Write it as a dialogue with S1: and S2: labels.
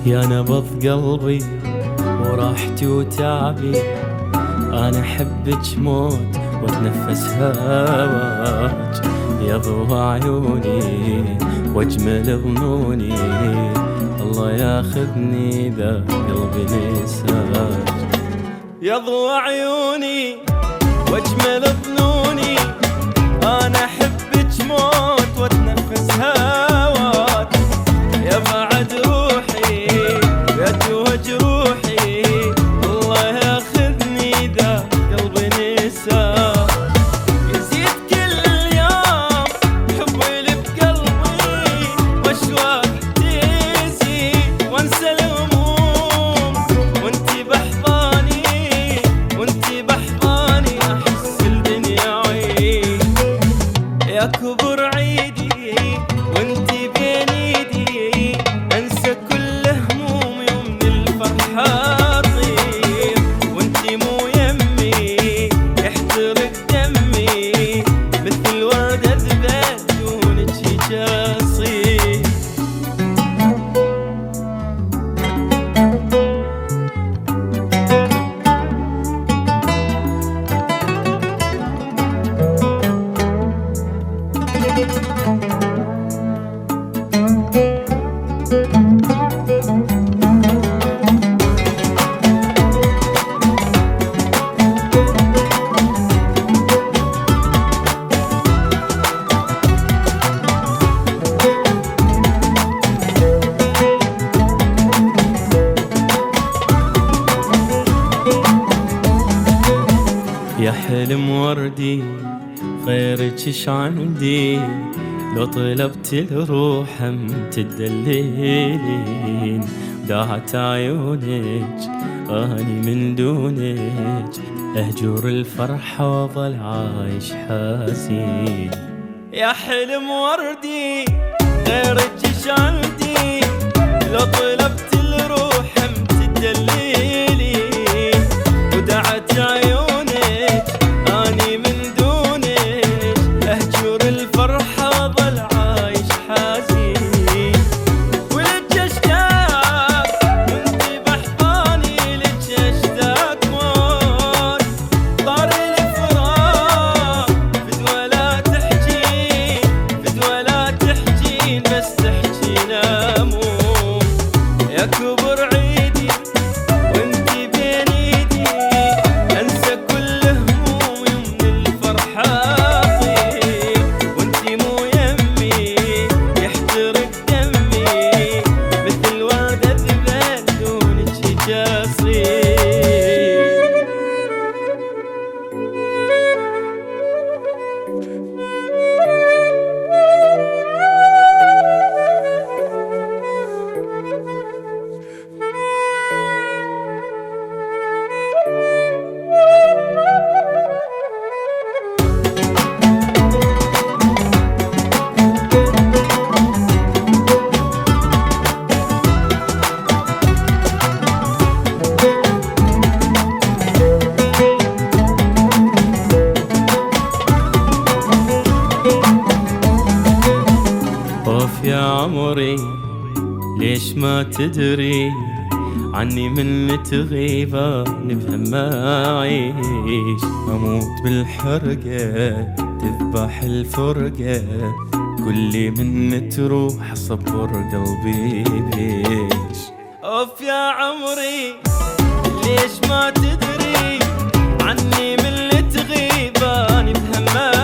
S1: يا نبض قلبي وراحتي وتعبي، أنا أحبك موت وأتنفس هواك، يا ضوء عيوني وأجمل ظنوني، الله ياخذني ذا قلبي نساك. يا ضوء عيوني وأجمل ظنوني، أنا أحبك موت وأتنفس هواك، يا بعد روحي يا توج روحي، الله ياخذني ذا قلبي نساك. يزيد كل يوم حبي اللي بقلبي، واشواق تزيد وانسى الهموم، وانتي بحضاني وانتي بحضاني، احس الدنيا عيد. يا كبر عيدي وانتي بين ايدي، انسى كل همومي ومن الفرحة اطير، وانتي مو يمي يحترق دمي، مثل وردة ذبال دونك جاصي. يا حلم وردي غيرك ايش عندي، لو طلبت الروح تدللين، داعت عيونك اني من دونك، اهجر الفرحة واظل عايش حزين. يا حلم وردي غيرك ايش عندي، لو طلبت الروح تدللين، ودعت عيونك أني من دونك، أهجر الفرحة وظل عايش حزين. ولك أشتاق وانتي بحضاني، لك أشتاق موت، طار الفراق فدوى لا تحجين، فدوى لا تحجين، بس تحجين أموت. يا كبر عيدي وانتي بين ايدي، انسى كل همومي ومن الفرحة اطير، وانتي مو يمي يحترق دمي، مثل وردة ذبال دونك جاصي. طاف يا عمري ليش ما تدري عني، من تغيبة نفهم ما أعيش، أموت بالحرقة تذبح الفرقة، كل من تروح صبر قلبي بيش. أوف يا عمري ليش ما تدري عني، من تغيبة نفهم ما